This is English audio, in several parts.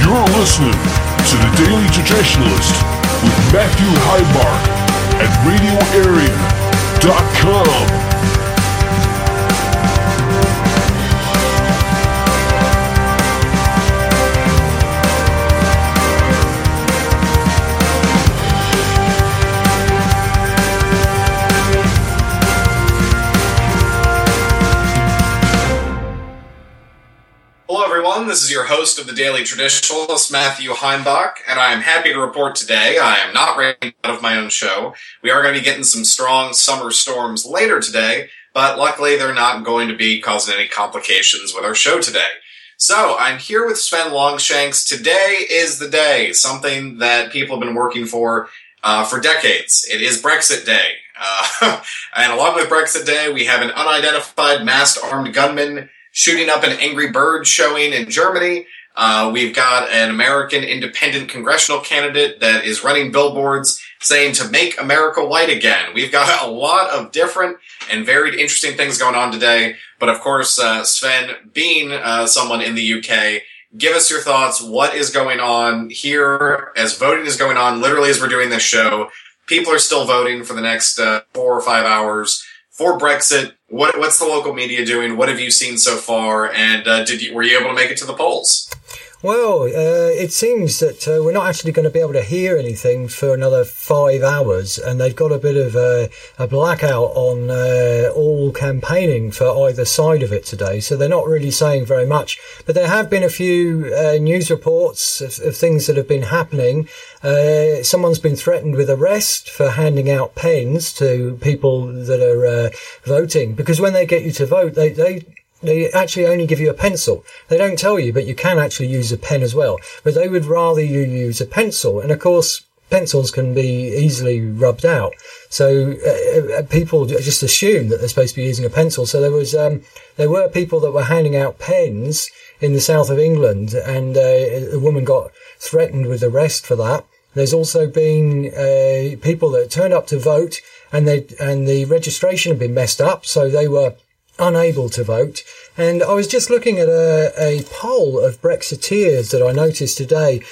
You're listening to The Daily Traditionalist with Matthew Heimbach at RadioArea.com. This is your host of the Daily Traditionalist, Matthew Heimbach, and I am happy to report today I am not running out of my own show. We are going to be getting some strong summer storms later today, but luckily they're not going to be causing any complications with our show today. So, I'm here with Sven Longshanks. Today is the day, something that people have been working for decades. It is Brexit Day. And along with Brexit Day, we have an unidentified masked armed gunman shooting up an Angry Bird showing in Germany. We've got an American independent congressional candidate that is running billboards saying to make America white again. We've got a lot of different and varied interesting things going on today. But of course, Sven, being someone in the UK, give us your thoughts. What is going on here as voting is going on? Literally as we're doing this show, people are still voting for the next 4 or 5 hours for Brexit. What's the local media doing? What have you seen so far? And were you able to make it to the polls? Well, it seems that we're not actually going to be able to hear anything for another 5 hours, and they've got a bit of a blackout on all campaigning for either side of it today, so they're not really saying very much. But there have been a few news reports of things that have been happening. Someone's been threatened with arrest for handing out pens to people that are voting, because when they get you to vote, they actually only give you a pencil. They don't tell you, but you can actually use a pen as well. But they would rather you use a pencil. And of course, pencils can be easily rubbed out. So people just assume that they're supposed to be using a pencil. So there were people that were handing out pens in the south of England, and a woman got threatened with arrest for that. There's also been people that turned up to vote, and the registration had been messed up, so they were unable to vote. And I was just looking at a poll of Brexiteers that I noticed today.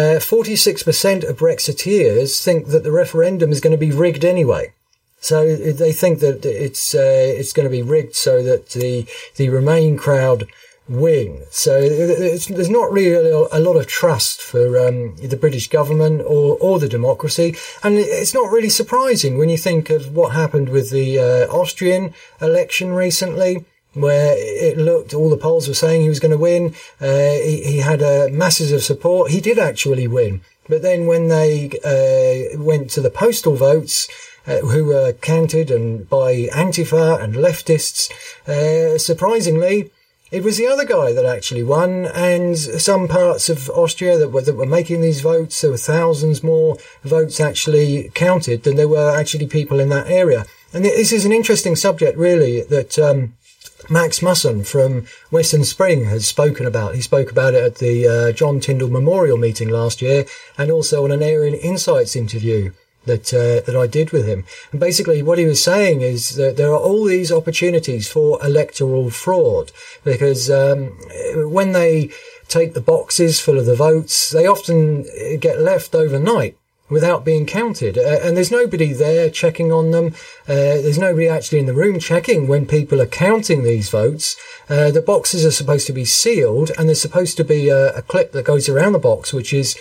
46% of Brexiteers think that the referendum is going to be rigged anyway. So they think that it's going to be rigged so that the Remain crowd win. So there's not really a lot of trust for the British government or the democracy, and it's not really surprising when you think of what happened with the Austrian election recently, where it looked, all the polls were saying he was going to win. He had masses of support. He did actually win, but then when they went to the postal votes, who were counted and by Antifa and leftists, surprisingly, it was the other guy that actually won, and some parts of Austria that were making these votes, there were thousands more votes actually counted than there were actually people in that area. And this is an interesting subject, really, that Max Musson from Western Spring has spoken about. He spoke about it at the John Tyndall Memorial meeting last year, and also on an Aryan Insights interview that I did with him. And basically what he was saying is that there are all these opportunities for electoral fraud, because when they take the boxes full of the votes, they often get left overnight without being counted. And there's nobody there checking on them. There's nobody actually in the room checking when people are counting these votes. The boxes are supposed to be sealed, and there's supposed to be a clip that goes around the box, which is,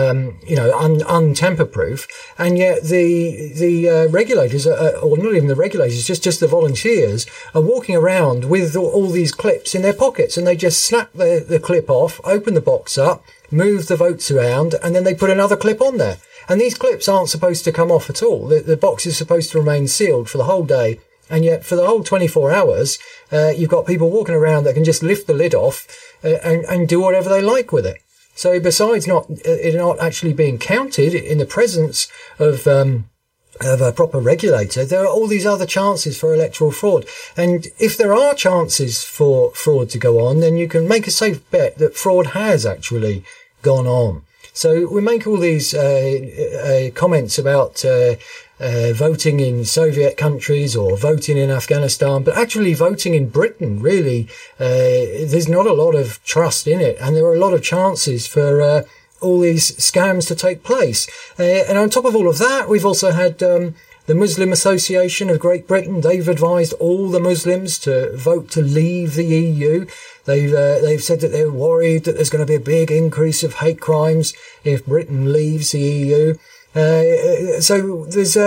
untamper-proof. And yet the regulators, or not even the regulators, just the volunteers, are walking around with all these clips in their pockets, and they just snap the clip off, open the box up, move the votes around, and then they put another clip on there. And these clips aren't supposed to come off at all. The box is supposed to remain sealed for the whole day. And yet for the whole 24 hours, you've got people walking around that can just lift the lid off and do whatever they like with it. So besides it not actually being counted in the presence of a proper regulator, there are all these other chances for electoral fraud. And if there are chances for fraud to go on, then you can make a safe bet that fraud has actually gone on. So we make all these comments about voting in Soviet countries or voting in Afghanistan, but actually voting in Britain, really, there's not a lot of trust in it. And there are a lot of chances for all these scams to take place. And on top of all of that, we've also had the Muslim Association of Great Britain. They've advised all the Muslims to vote to leave the EU. They've said that they're worried that there's going to be a big increase of hate crimes if Britain leaves the EU. So there's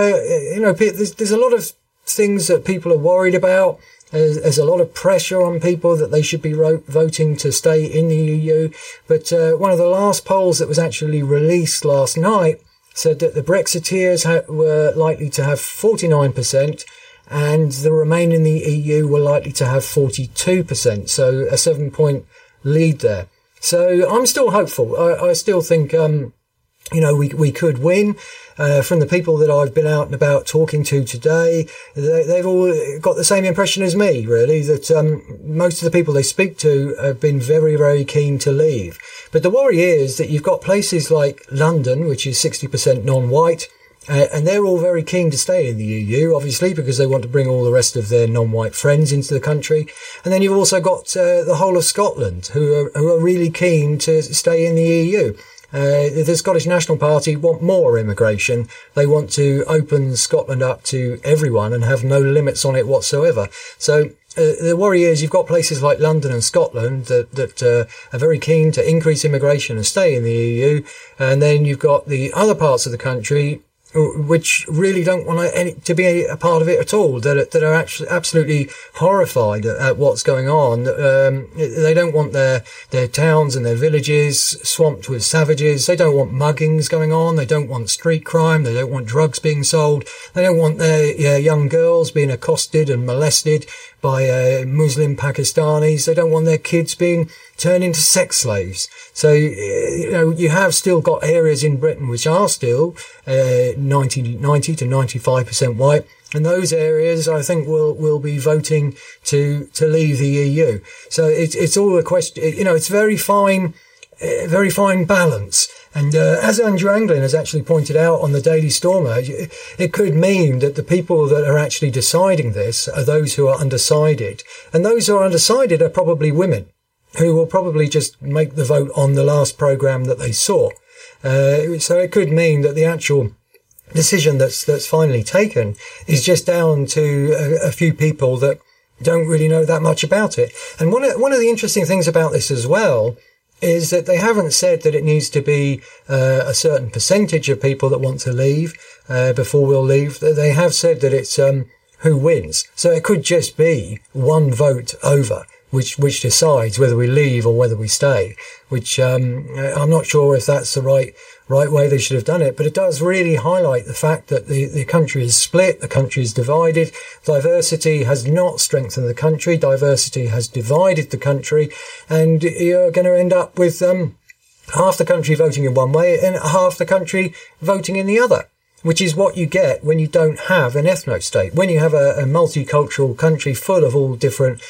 a lot of things that people are worried about. There's a lot of pressure on people that they should be voting to stay in the EU. But one of the last polls that was actually released last night said that the Brexiteers were likely to have 49%, and the Remain in the EU were likely to have 42%. So a 7-point lead there. So I'm still hopeful. I still think we could win. From the people that I've been out and about talking to today, they've all got the same impression as me, really, that most of the people they speak to have been very, very keen to leave. But the worry is that you've got places like London, which is 60% non-white, and they're all very keen to stay in the EU, obviously, because they want to bring all the rest of their non-white friends into the country. And then you've also got the whole of Scotland, who are really keen to stay in the EU. The Scottish National Party want more immigration. They want to open Scotland up to everyone and have no limits on it whatsoever. So the worry is you've got places like London and Scotland that are very keen to increase immigration and stay in the EU. And then you've got the other parts of the country which really don't want to be a part of it at all, that are actually absolutely horrified at what's going on. They don't want their towns and their villages swamped with savages. They don't want muggings going on. They don't want street crime. They don't want drugs being sold. They don't want their young girls being accosted and molested by Muslim Pakistanis. They don't want their kids being turned into sex slaves. So, you have still got areas in Britain which are still 90 to 95% white. And those areas, I think, will be voting to leave the EU. So it's all a question, it's very fine balance. And as Andrew Anglin has actually pointed out on the Daily Stormer, it could mean that the people that are actually deciding this are those who are undecided. And those who are undecided are probably women, who will probably just make the vote on the last programme that they saw. So it could mean that the actual decision that's finally taken is just down to a few people that don't really know that much about it. And one of the interesting things about this as well is that they haven't said that it needs to be a certain percentage of people that want to leave before we'll leave. They have said that it's who wins. So it could just be one vote over, which decides whether we leave or whether we stay, which I'm not sure if that's the right way they should have done it, but it does really highlight the fact that the country is split, the country is divided. Diversity has not strengthened the country, diversity has divided the country, and you're going to end up with half the country voting in one way and half the country voting in the other, which is what you get when you don't have an ethno-state. When you have a multicultural country full of all different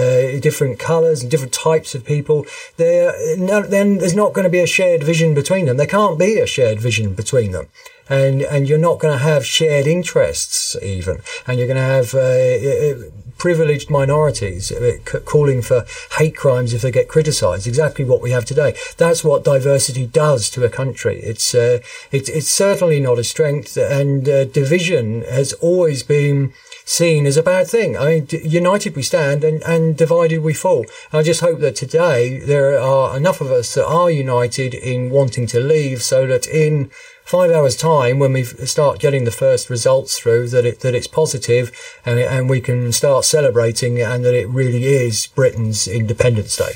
colours and different types of people, then there's not going to be a shared vision between them. There can't be a shared vision between them. And you're not going to have shared interests even. And you're going to have privileged minorities calling for hate crimes if they get criticised. Exactly what we have today. That's what diversity does to a country. It's certainly not a strength, and division has always been seen as a bad thing. I mean, united we stand and divided we fall. I just hope that today there are enough of us that are united in wanting to leave, so that in 5 hours' time, when we start getting the first results through, that it's positive, and we can start celebrating, and that it really is Britain's Independence Day.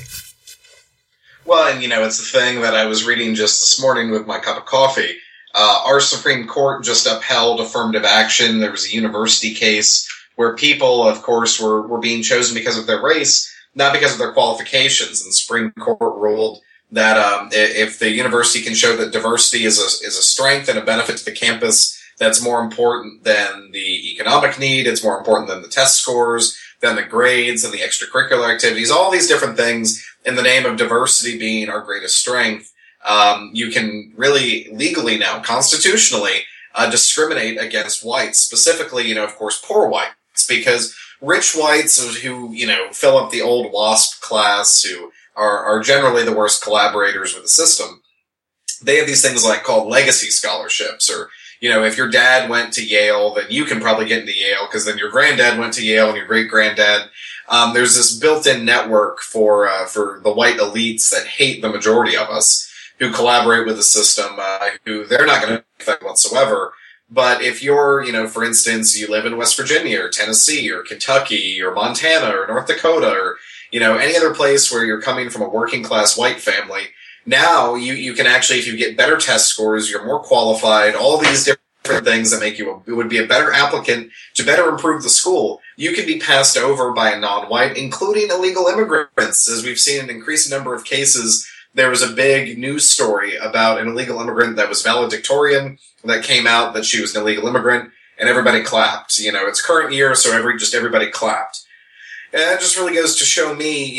Well, and it's the thing that I was reading just this morning with my cup of coffee. Our Supreme Court just upheld affirmative action. There was a university case where people, of course, were being chosen because of their race, not because of their qualifications. And the Supreme Court ruled that if the university can show that diversity is a strength and a benefit to the campus, that's more important than the economic need. It's more important than the test scores, than the grades and the extracurricular activities, all these different things in the name of diversity being our greatest strength. You can really legally now, constitutionally, discriminate against whites, specifically, of course, poor whites, because rich whites who, fill up the old WASP class, who are generally the worst collaborators with the system, they have these things called legacy scholarships, or, if your dad went to Yale, then you can probably get into Yale, because then your granddad went to Yale and your great-granddad. There's this built-in network for the white elites that hate the majority of us, who collaborate with the system, who they're not going to affect whatsoever. But if you're, for instance, you live in West Virginia or Tennessee or Kentucky or Montana or North Dakota or, any other place where you're coming from a working-class white family, now you can actually, if you get better test scores, you're more qualified, all these different things that make you, it would be a better applicant to better improve the school. You can be passed over by a non-white, including illegal immigrants. As we've seen an increasing number of cases, there was a big news story about an illegal immigrant that was valedictorian that came out that she was an illegal immigrant, and everybody clapped. It's current year, so everybody clapped. And that just really goes to show me,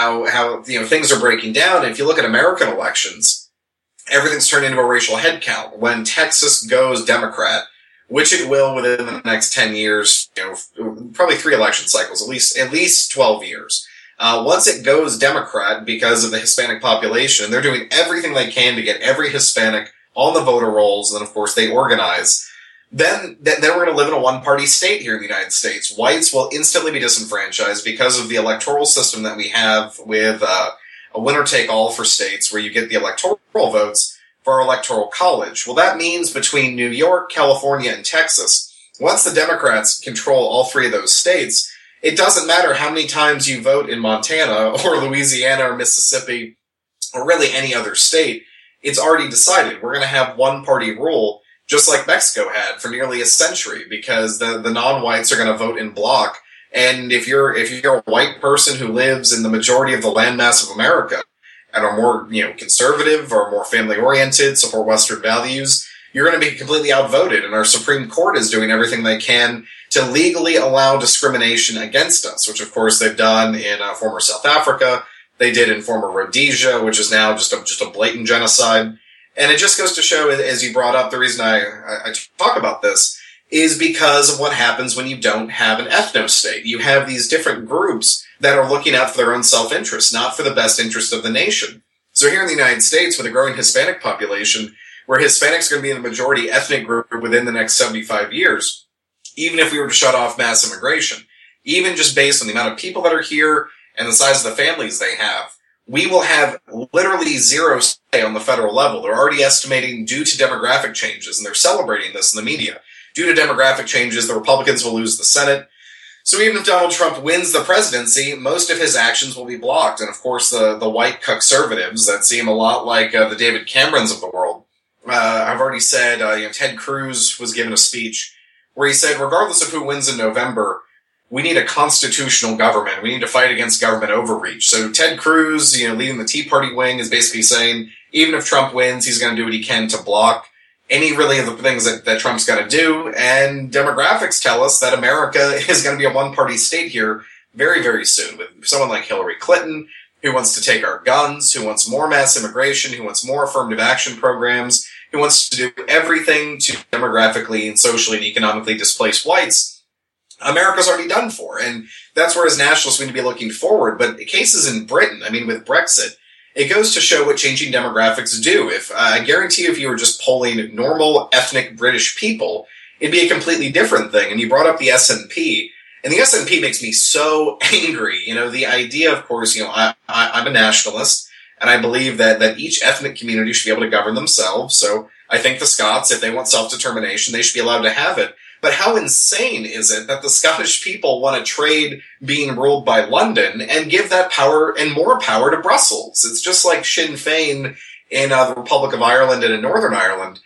how things are breaking down. And if you look at American elections, everything's turned into a racial headcount. When Texas goes Democrat, which it will within the next 10 years, probably 3 election cycles, at least 12 years. Once it goes Democrat because of the Hispanic population, they're doing everything they can to get every Hispanic on the voter rolls, and then of course they organize. Then we're going to live in a one-party state here in the United States. Whites will instantly be disenfranchised because of the electoral system that we have with a winner-take-all for states where you get the electoral votes for our electoral college. Well, that means between New York, California, and Texas, once the Democrats control all 3 of those states, it doesn't matter how many times you vote in Montana or Louisiana or Mississippi or really any other state. It's already decided. We're going to have one-party rule, just like Mexico had for nearly a century, because the non-whites are going to vote in bloc. And if you're a white person who lives in the majority of the landmass of America and are more, conservative or more family-oriented, support Western values, you're going to be completely outvoted. And our Supreme Court is doing everything they can to legally allow discrimination against us, which of course they've done in former South Africa. They did in former Rhodesia, which is now just a blatant genocide. And it just goes to show, as you brought up, the reason I talk about this is because of what happens when you don't have an ethno-state. You have these different groups that are looking out for their own self-interest, not for the best interest of the nation. So here in the United States, with a growing Hispanic population, where Hispanics are going to be in the majority ethnic group within the next 75 years, even if we were to shut off mass immigration, even just based on the amount of people that are here and the size of the families they have, we will have literally zero say on the federal level. They're already estimating, due to demographic changes, and they're celebrating this in the media, due to demographic changes, the Republicans will lose the Senate. So even if Donald Trump wins the presidency, most of his actions will be blocked. And of course, the white conservatives that seem a lot like the David Camerons of the world. I've already said, Ted Cruz was given a speech where he said, regardless of who wins in November, we need a constitutional government. We need to fight against government overreach. So Ted Cruz, leading the Tea Party wing, is basically saying, even if Trump wins, he's going to do what he can to block any really of the things that Trump's going to do. And demographics tell us that America is going to be a one-party state here very, very soon, with someone like Hillary Clinton, who wants to take our guns, who wants more mass immigration, who wants more affirmative action programs, who wants to do everything to demographically and socially and economically displace whites. America's already done for. And that's where as nationalists we need to be looking forward. But cases in Britain, with Brexit, it goes to show what changing demographics do. I guarantee you, if you were just polling normal ethnic British people, it'd be a completely different thing. And you brought up the SNP, and the SNP makes me so angry. The idea, of course, I'm a nationalist, and I believe that each ethnic community should be able to govern themselves. So I think the Scots, if they want self-determination, they should be allowed to have it. But how insane is it that the Scottish people want to trade being ruled by London and give that power and more power to Brussels? It's just like Sinn Féin in the Republic of Ireland and in Northern Ireland.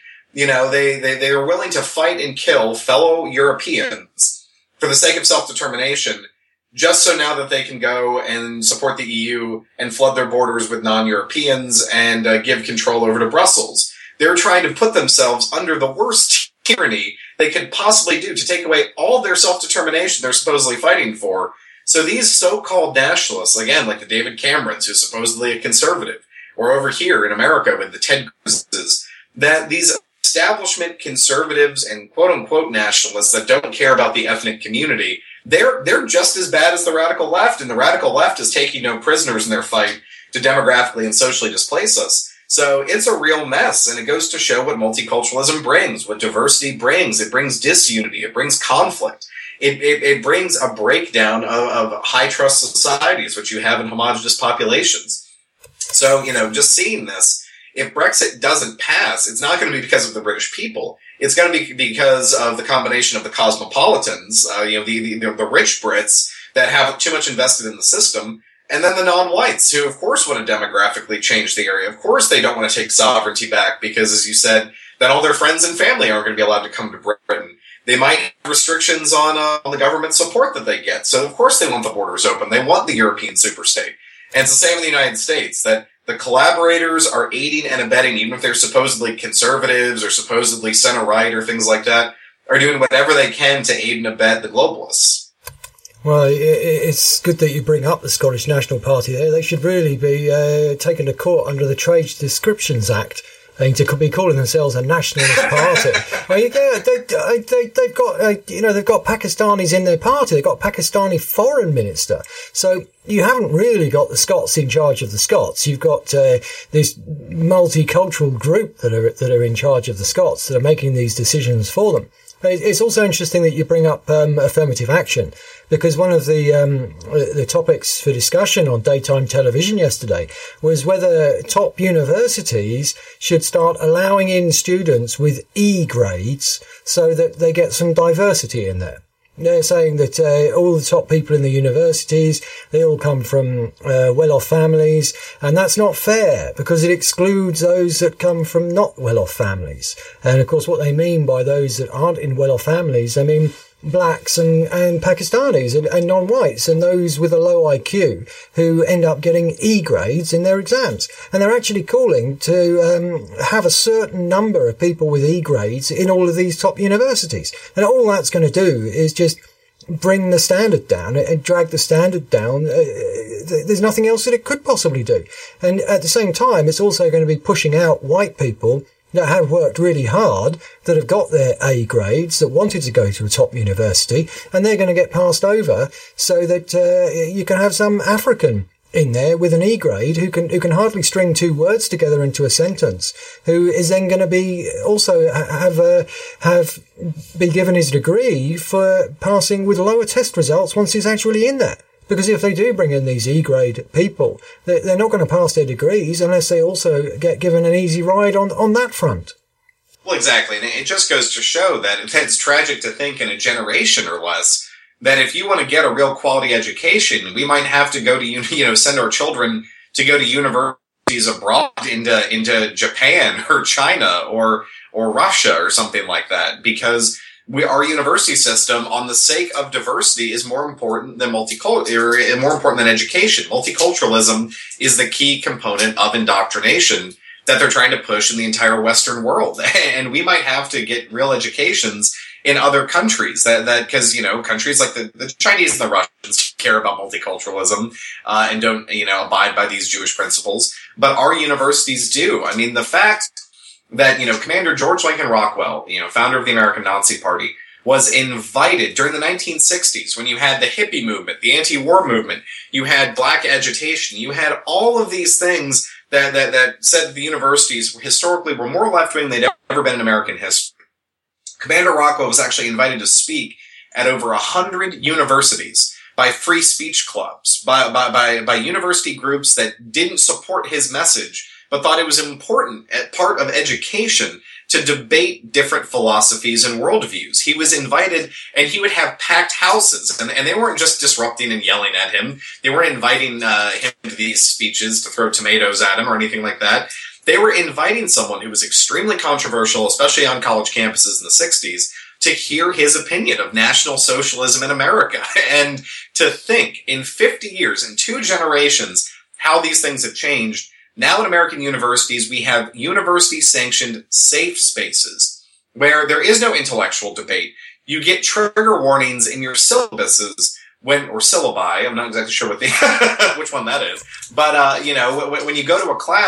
They are willing to fight and kill fellow Europeans for the sake of self-determination, just so now that they can go and support the EU and flood their borders with non-Europeans and give control over to Brussels. They're trying to put themselves under the worst tyranny they could possibly do to take away all their self-determination they're supposedly fighting for. So these so-called nationalists, again, like the David Camerons, who's supposedly a conservative, or over here in America with the Ted Cruzes, that these establishment conservatives and quote-unquote nationalists that don't care about the ethnic community, they're just as bad as the radical left, and the radical left is taking no prisoners in their fight to demographically and socially displace us. So it's a real mess, and it goes to show what multiculturalism brings, what diversity brings. It brings disunity. It brings conflict. It brings a breakdown of high-trust societies, which you have in homogenous populations. So, just seeing this, if Brexit doesn't pass, it's not going to be because of the British people. It's going to be because of the combination of the cosmopolitans, the rich Brits that have too much invested in the system, and then the non-whites who, of course, want to demographically change the area. Of course, they don't want to take sovereignty back because, as you said, then all their friends and family aren't going to be allowed to come to Britain. They might have restrictions on the government support that they get. So, of course, they want the borders open. They want the European superstate. And it's the same in the United States, that the collaborators are aiding and abetting, even if they're supposedly conservatives or supposedly center-right or things like that, are doing whatever they can to aid and abet the globalists. Well, it's good that you bring up the Scottish National Party there. They should really be taken to court under the Trade Descriptions Act. To be calling themselves a nationalist party. They've got Pakistanis in their party. They've got a Pakistani foreign minister. So you haven't really got the Scots in charge of the Scots. You've got this multicultural group that are in charge of the Scots that are making these decisions for them. It's also interesting that you bring up affirmative action, because one of the topics for discussion on daytime television yesterday was whether top universities should start allowing in students with E grades so that they get some diversity in there. They're saying that all the top people in the universities, they all come from well-off families, and that's not fair because it excludes those that come from not well-off families. And of course, what they mean by those that aren't in well-off families, I mean blacks and Pakistanis and non-whites and those with a low IQ who end up getting E grades in their exams. And they're actually calling to have a certain number of people with E grades in all of these top universities. And all that's going to do is just bring the standard down and drag the standard down. There's nothing else that it could possibly do. And at the same time, it's also going to be pushing out white people that have worked really hard, that have got their A grades, that wanted to go to a top university, and they're going to get passed over so that you can have some African in there with an E grade who can hardly string two words together into a sentence, who is then going to be also have been given his degree for passing with lower test results once he's actually in there. Because if they do bring in these E-grade people, they're not going to pass their degrees unless they also get given an easy ride on that front. Well, exactly. And it just goes to show that it's tragic to think in a generation or less that if you want to get a real quality education, we might have to go to, send our children to go to universities abroad into Japan or China or Russia or something like that, because our university system, on the sake of diversity, is more important than more important than education. Multiculturalism is the key component of indoctrination that they're trying to push in the entire Western world. And we might have to get real educations in other countries that because, countries like the Chinese and the Russians care about multiculturalism, and don't, abide by these Jewish principles. But our universities do. I mean, the fact that, Commander George Lincoln Rockwell, founder of the American Nazi Party, was invited during the 1960s when you had the hippie movement, the anti-war movement, you had black agitation, you had all of these things that said the universities historically were more left-wing than they'd ever been in American history. Commander Rockwell was actually invited to speak at over 100 universities by free speech clubs, by university groups that didn't support his message, but thought it was important part of education to debate different philosophies and worldviews. He was invited, and he would have packed houses, and they weren't just disrupting and yelling at him. They weren't inviting him to these speeches to throw tomatoes at him or anything like that. They were inviting someone who was extremely controversial, especially on college campuses in the 60s, to hear his opinion of National Socialism in America, and to think in 50 years, in 2 generations, how these things have changed. Now in American universities, we have university-sanctioned safe spaces where there is no intellectual debate. You get trigger warnings in your syllabuses or syllabi. I'm not exactly sure what which one that is. But, when you go to a class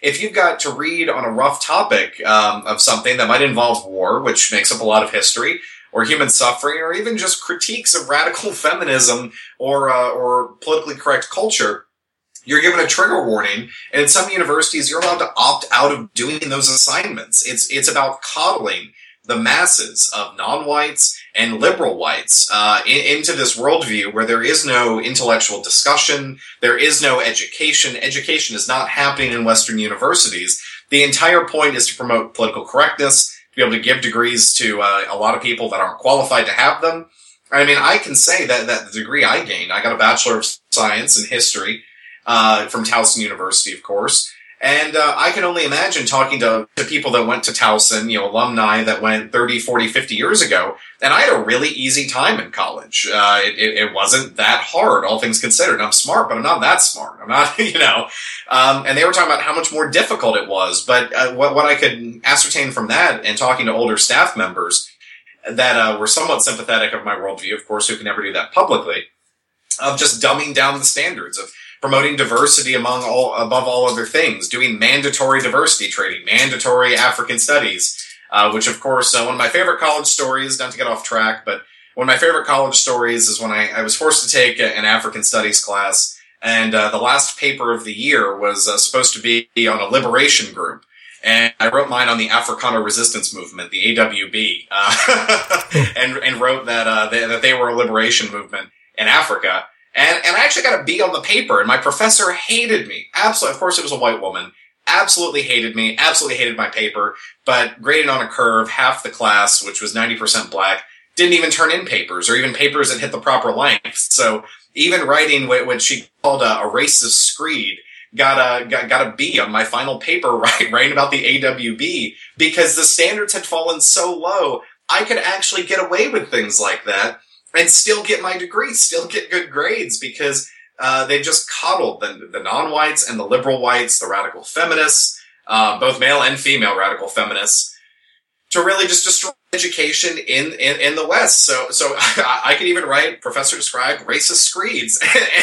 if you've got to read on a rough topic of something that might involve war, which makes up a lot of history, or human suffering, or even just critiques of radical feminism or politically correct culture, you're given a trigger warning. And in some universities, you're allowed to opt out of doing those assignments. It's about coddling the masses of non-whites and liberal whites into this worldview where there is no intellectual discussion, there is no education. Education is not happening in Western universities. The entire point is to promote political correctness, to be able to give degrees to a lot of people that aren't qualified to have them. I mean, I can say that the degree I gained, I got a Bachelor of Science in History from Towson University, of course. And I can only imagine talking to people that went to Towson, alumni that went 30, 40, 50 years ago. And I had a really easy time in college. It wasn't that hard, all things considered. I'm smart, but I'm not that smart. I'm not, and they were talking about how much more difficult it was. But what I could ascertain from that and talking to older staff members that were somewhat sympathetic of my worldview, of course, who can never do that publicly, of just dumbing down the standards, of promoting diversity above all other things, doing mandatory diversity training, mandatory African studies, which of course, one of my favorite college stories, not to get off track, but one of my favorite college stories is when I was forced to take an African studies class, and the last paper of the year was supposed to be on a liberation group. And I wrote mine on the Africana Resistance Movement, the AWB, and wrote that they were a liberation movement in Africa. And I actually got a B on the paper, and my professor hated me. Absolutely. Of course, it was a white woman. Absolutely hated me. Absolutely hated my paper, but graded on a curve, half the class, which was 90% black, didn't even turn in papers or even papers that hit the proper length. So even writing what she called a racist screed got a B on my final paper, writing about the AWB, because the standards had fallen so low, I could actually get away with things like that and still get my degree, still get good grades, because they just coddled the non-whites and the liberal whites, the radical feminists, both male and female radical feminists, to really just destroy education in the West. So I could even write, Professor described racist screeds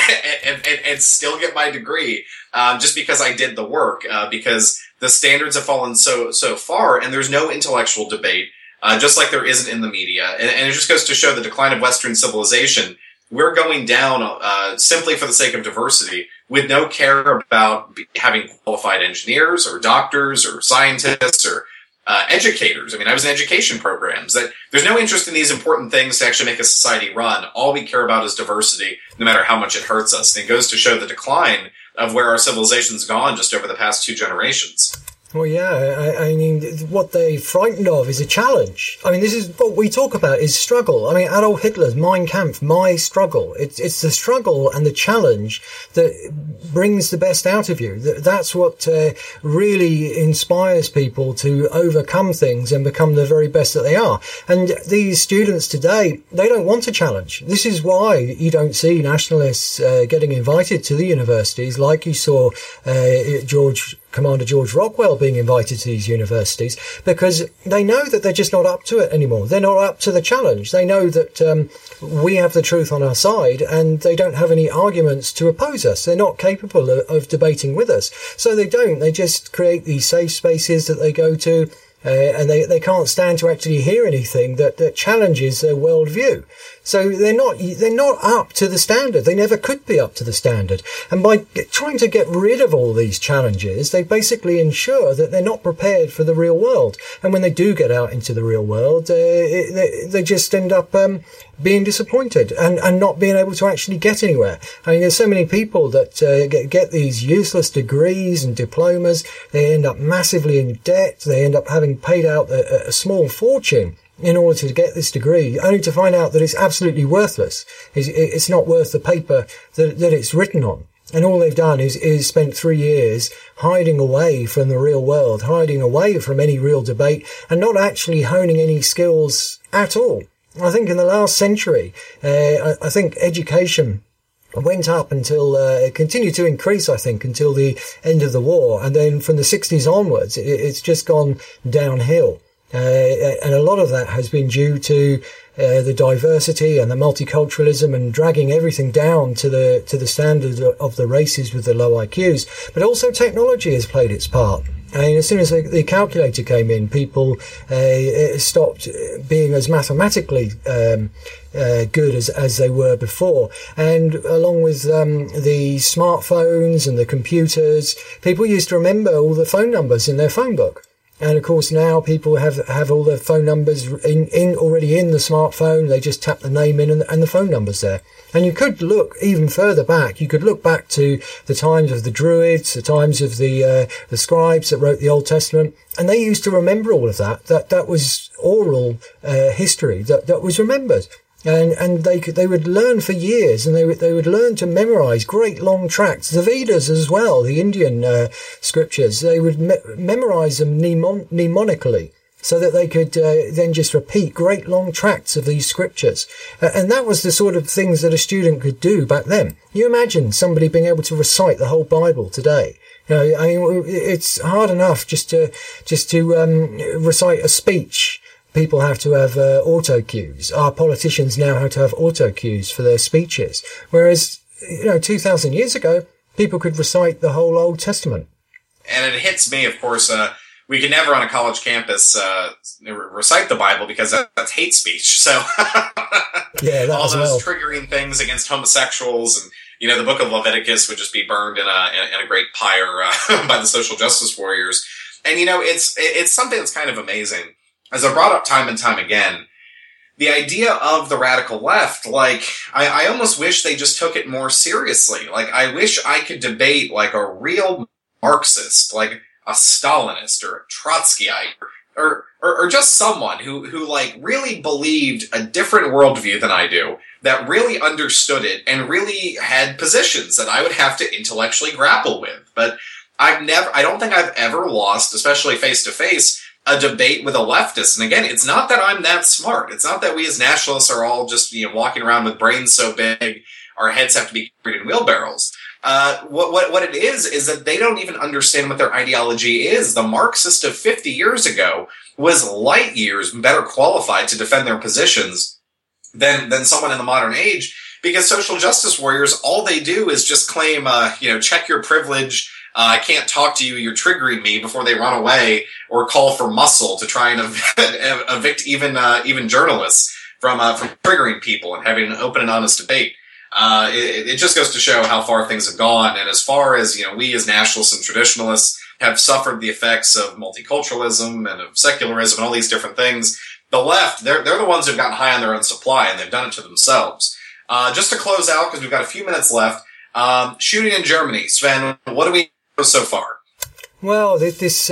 and still get my degree, just because I did the work, because the standards have fallen so far, and there's no intellectual debate. Just like there isn't in the media. And it just goes to show the decline of Western civilization. We're going down simply for the sake of diversity, with no care about having qualified engineers or doctors or scientists or educators. I mean, I was in education programs. That there's no interest in these important things to actually make a society run. All we care about is diversity, no matter how much it hurts us. And it goes to show the decline of where our civilization's gone just over the past 2 generations. Well, yeah, I mean, what they're frightened of is a challenge. I mean, this is what we talk about, is struggle. I mean, Adolf Hitler's Mein Kampf, my struggle. It's the struggle and the challenge that brings the best out of you. That's what really inspires people to overcome things and become the very best that they are. And these students today, they don't want a challenge. This is why you don't see nationalists getting invited to the universities, like you saw Commander George Rockwell being invited to these universities, because they know that they're just not up to it anymore. They're not up to the challenge. They know that we have the truth on our side, and they don't have any arguments to oppose us. They're not capable of debating with us. So they don't. They just create these safe spaces that they go to, and they can't stand to actually hear anything that challenges their worldview. So they're not up to the standard. They never could be up to the standard. And by trying to get rid of all these challenges, they basically ensure that they're not prepared for the real world. And when they do get out into the real world, they just end up being disappointed and not being able to actually get anywhere. I mean, there's so many people that get these useless degrees and diplomas. They end up massively in debt. They end up having paid out a small fortune in order to get this degree, only to find out that it's absolutely worthless. It's not worth the paper that it's written on. And all they've done is spent 3 years hiding away from the real world, hiding away from any real debate, and not actually honing any skills at all. I think in the last century, I think education went up until, it continued to increase, I think, until the end of the war. And then from the 60s onwards, it's just gone downhill. And a lot of that has been due to the diversity and the multiculturalism and dragging everything down to the standard of the races with the low IQs. But also technology has played its part. I mean, as soon as the calculator came in, people stopped being as mathematically good as they were before. And along with the smartphones and the computers, people used to remember all the phone numbers in their phone book. And of course now people have all their phone numbers already in the smartphone. They just tap the name in and the phone number's there. And you could look even further back. You could look back to the times of the Druids, the times of the scribes that wrote the Old Testament, and they used to remember all of that. That was oral history that was remembered. And they would learn for years, and they would learn to memorize great long tracts. The Vedas as well, the Indian scriptures, they would memorize them mnemonically, so that they could then just repeat great long tracts of these scriptures. And that was the sort of things that a student could do back then. You imagine somebody being able to recite the whole Bible today. You know, I mean, it's hard enough just to recite a speech. People have to have auto cues. Our politicians now have to have auto cues for their speeches. Whereas, 2,000 years ago, people could recite the whole Old Testament. And it hits me, of course, we can never on a college campus recite the Bible because that's hate speech. So yeah, that all as those well. triggering things against homosexuals, and the Book of Leviticus would just be burned in a great pyre by the social justice warriors. And it's something that's kind of amazing. As I brought up time and time again, the idea of the radical left, I almost wish they just took it more seriously. I wish I could debate like a real Marxist, like a Stalinist or a Trotskyite, or just someone who really believed a different worldview than I do, that really understood it and really had positions that I would have to intellectually grapple with. But I don't think I've ever lost, especially face to face, a debate with a leftist. And again, it's not that I'm that smart. It's not that we as nationalists are all just, walking around with brains so big our heads have to be carried in wheelbarrows. What it is that they don't even understand what their ideology is. The Marxist of 50 years ago was light years better qualified to defend their positions than someone in the modern age, because social justice warriors, all they do is just claim, check your privilege, I can't talk to you, you're triggering me, before they run away, or call for muscle to try and evict even journalists from triggering people and having an open and honest debate. It just goes to show how far things have gone. And as far as, we as nationalists and traditionalists have suffered the effects of multiculturalism and of secularism and all these different things, the left, they're the ones who've gotten high on their own supply, and they've done it to themselves. Just to close out, because we've got a few minutes left, shooting in Germany. Sven, what do we know so far? Well,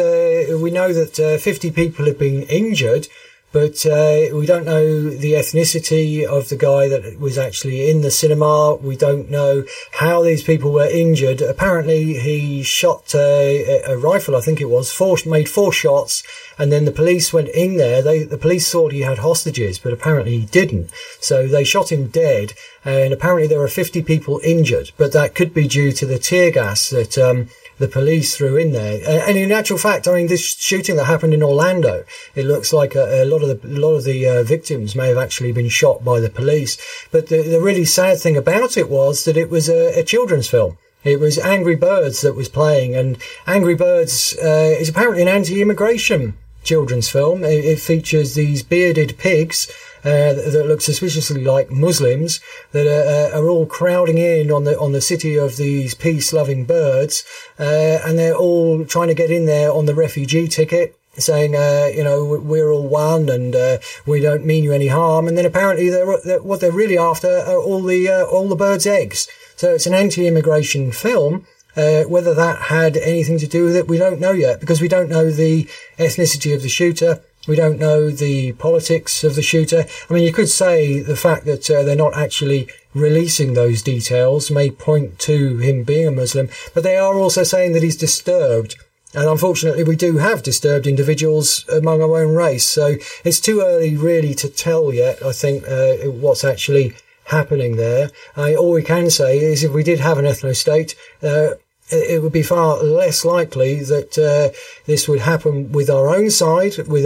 we know that 50 people have been injured, but we don't know the ethnicity of the guy that was actually in the cinema. We don't know how these people were injured. Apparently, he shot a rifle, I think it was, made 4 shots, and then the police went in there. The police thought he had hostages, but apparently he didn't. So they shot him dead, and apparently there were 50 people injured, but that could be due to the tear gas that the police threw in there. And in actual fact, I mean, this shooting that happened in Orlando, it looks like a lot of the victims may have actually been shot by the police. But the really sad thing about it was that it was a children's film. It was Angry Birds that was playing, and Angry Birds is apparently an anti-immigration children's film. It features these bearded pigs that look suspiciously like Muslims that are all crowding in on the city of these peace-loving birds, and they're all trying to get in there on the refugee ticket, saying, we're all one and we don't mean you any harm. And then apparently what they're really after are all the birds' eggs. So it's an anti-immigration film. Whether that had anything to do with it, we don't know yet, because we don't know the ethnicity of the shooter. We don't know the politics of the shooter. I mean, you could say the fact that they're not actually releasing those details may point to him being a Muslim, but they are also saying that he's disturbed. And unfortunately, we do have disturbed individuals among our own race. So it's too early really to tell yet, I think, what's actually happening there. All we can say is if we did have an ethno-state, it would be far less likely that this would happen with our own side, with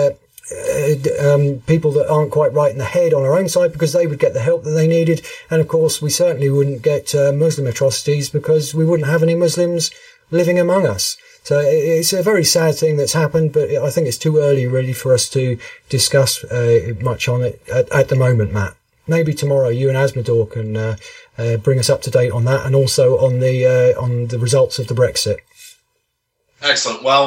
people that aren't quite right in the head on our own side, because they would get the help that they needed. And of course, we certainly wouldn't get Muslim atrocities because we wouldn't have any Muslims living among us. So it's a very sad thing that's happened, but I think it's too early really for us to discuss much on it at the moment, Matt. Maybe tomorrow you and Asmodor can bring us up to date on that, and also on the results of the Brexit. Excellent. Well,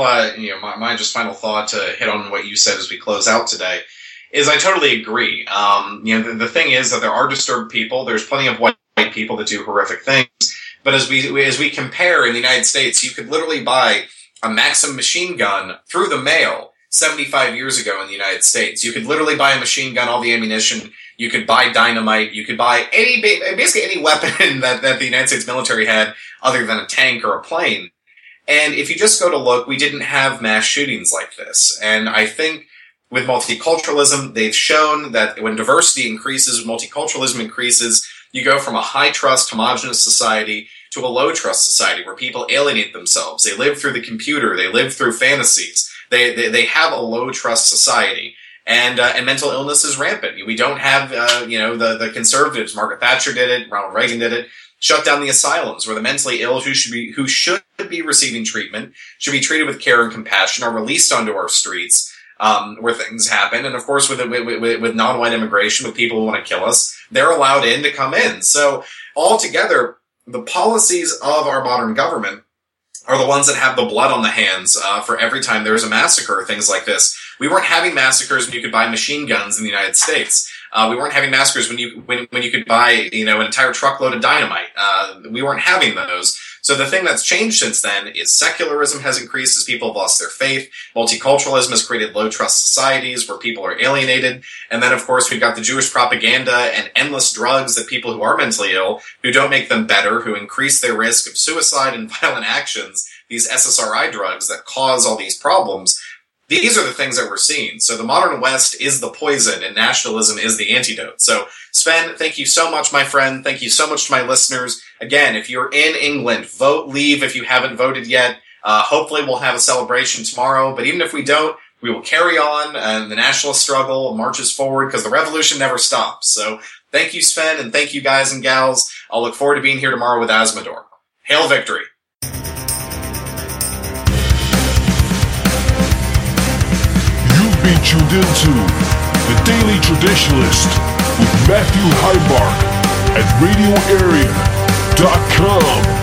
my just final thought to hit on what you said as we close out today is I totally agree. The thing is that there are disturbed people. There's plenty of white people that do horrific things. But as we compare in the United States, you could literally buy a Maxim machine gun through the mail 75 years ago in the United States. You could literally buy a machine gun, all the ammunition. You could buy dynamite. You could buy basically any weapon that the United States military had other than a tank or a plane. And if you just go to look, we didn't have mass shootings like this. And I think with multiculturalism, they've shown that when diversity increases, multiculturalism increases, you go from a high-trust, homogenous society to a low-trust society where people alienate themselves. They live through the computer. They live through fantasies. They have a low-trust society. And mental illness is rampant. We don't have, the conservatives. Margaret Thatcher did it. Ronald Reagan did it. Shut down the asylums where the mentally ill who should be receiving treatment, should be treated with care and compassion, are released onto our streets, where things happen. And of course, with non-white immigration, with people who want to kill us, they're allowed in to come in. So altogether, the policies of our modern government are the ones that have the blood on the hands, for every time there's a massacre or things like this. We weren't having massacres when you could buy machine guns in the United States. We weren't having massacres when you could buy, an entire truckload of dynamite. We weren't having those. So the thing that's changed since then is secularism has increased as people have lost their faith. Multiculturalism has created low-trust societies where people are alienated. And then, of course, we've got the Jewish propaganda and endless drugs that people who are mentally ill, who don't make them better, who increase their risk of suicide and violent actions, these SSRI drugs that cause all these problems. These are the things that we're seeing. So the modern West is the poison and nationalism is the antidote. So Sven, thank you so much, my friend. Thank you so much to my listeners. Again, if you're in England, vote leave if you haven't voted yet. Hopefully we'll have a celebration tomorrow. But even if we don't, we will carry on and the nationalist struggle marches forward because the revolution never stops. So thank you, Sven, and thank you guys and gals. I'll look forward to being here tomorrow with Asmodor. Hail victory. Be tuned into The Daily Traditionalist with Matthew Heimbach at RadioArea.com.